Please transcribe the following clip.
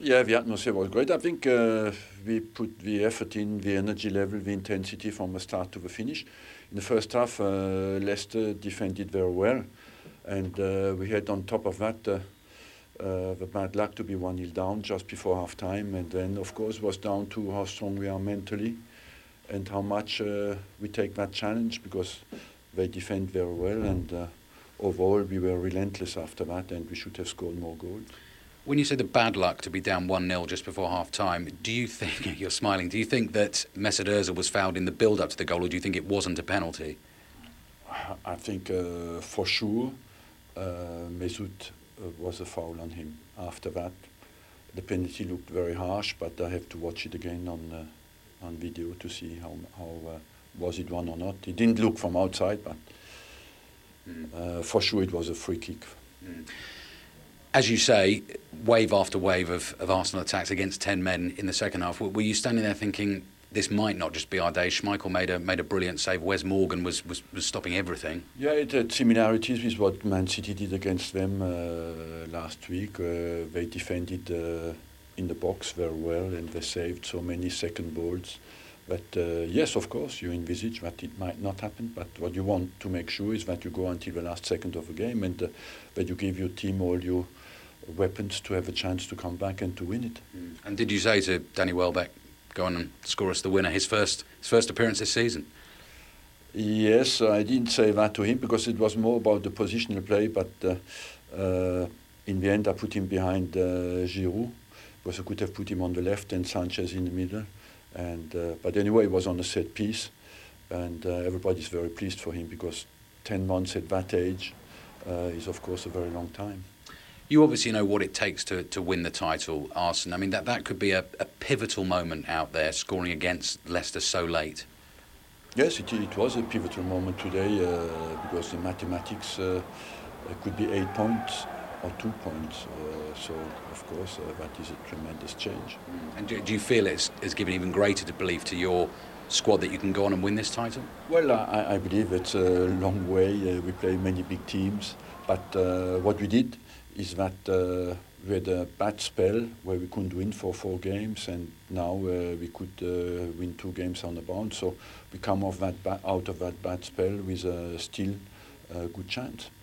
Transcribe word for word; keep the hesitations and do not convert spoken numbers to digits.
Yeah, the atmosphere was great. I think uh, we put the effort in, the energy level, the intensity from the start to the finish. In the first half, uh, Leicester defended very well, and uh, we had on top of that uh, uh, the bad luck to be one nil down just before half time, and then of course was down to how strong we are mentally and how much uh, we take that challenge, because they defend very well, and uh, overall we were relentless after that, and we should have scored more goals. When you say the bad luck to be down one nil just before half-time, do you think, you're smiling, do you think that Mesut Ozil was fouled in the build-up to the goal, or do you think it wasn't a penalty? I think uh, for sure uh, Mesut uh, was a foul on him. After that, the penalty looked very harsh, but I have to watch it again on uh, on video to see how, how uh, was it one or not. It didn't look from outside, but mm. uh, for sure it was a free kick. Mm. As you say, wave after wave of, of Arsenal attacks against ten men in the second half. Were you standing there thinking, this might not just be our day? Schmeichel made a made a brilliant save. Wes Morgan was, was, was stopping everything. Yeah, it had similarities with what Man City did against them uh, last week. Uh, they defended uh, in the box very well, and they saved so many second balls. But uh, yes, of course, you envisage that it might not happen, but what you want to make sure is that you go until the last second of the game, and uh, that you give your team all your weapons to have a chance to come back and to win it. Mm. And did you say to Danny Welbeck, go on and score us the winner, his first his first appearance this season? Yes, I didn't say that to him because it was more about the positional play, but uh, uh, in the end I put him behind uh, Giroud, because I could have put him on the left and Sanchez in the middle. And uh, but anyway, it was on a set piece, and uh, everybody's very pleased for him, because ten months at that age uh, is of course a very long time. You obviously know what it takes to, to win the title, Arsene. I mean, that, that could be a, a pivotal moment out there, scoring against Leicester so late. Yes, it, it was a pivotal moment today, uh, because the mathematics uh, could be eight points or two points. Uh, so, of course, uh, that is a tremendous change. Mm. And do, do you feel it's, it's given even greater belief to your squad that you can go on and win this title? Well, I, I believe it's a long way. Uh, we play many big teams, but uh, what we did is that uh, we had a bad spell where we couldn't win for four games, and now uh, we could uh, win two games on the bounce. So we come off that ba- out of that bad spell with a still uh, good chance.